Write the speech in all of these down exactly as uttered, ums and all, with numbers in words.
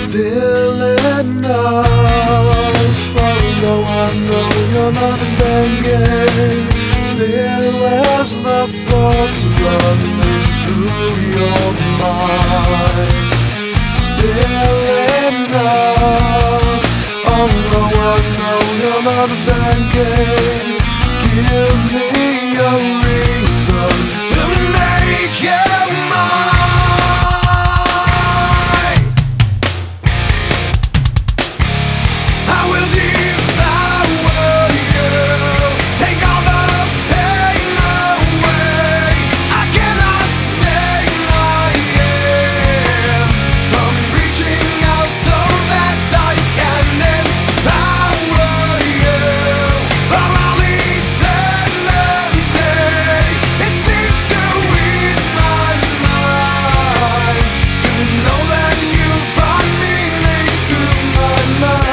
Still enough, although I know you're not thinking. Still as the thoughts running through your mind. Still enough, although I know you're not thinking. Give me a reason to make you mine. I will devour you, take all the pain away. I cannot stay lying from reaching out so that I can empower you for all eternity. It seems to ease my mind to know that you brought meaning to my life.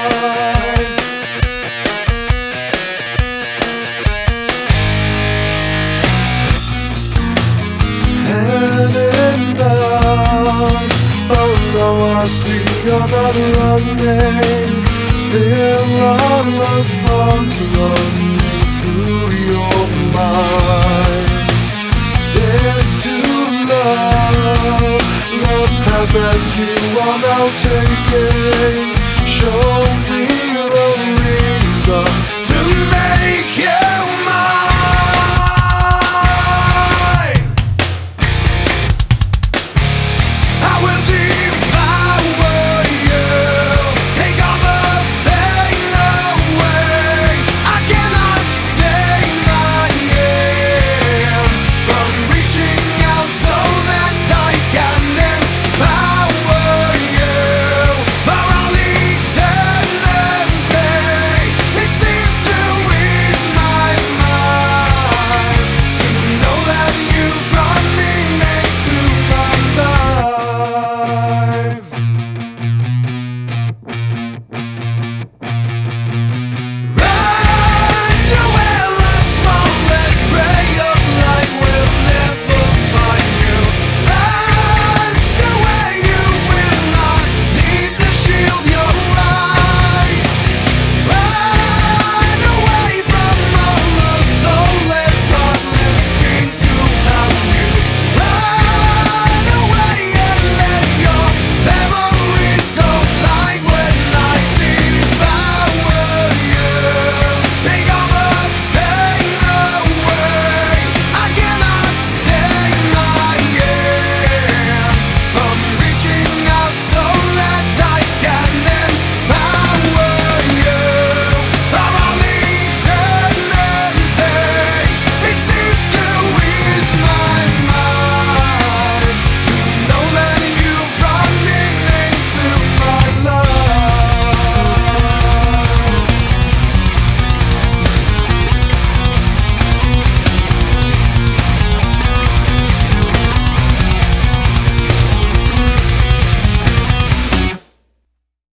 Had enough, although I see you're not running. Still all the thoughts running through your mind. Dead to love, the path that you are now taking. Show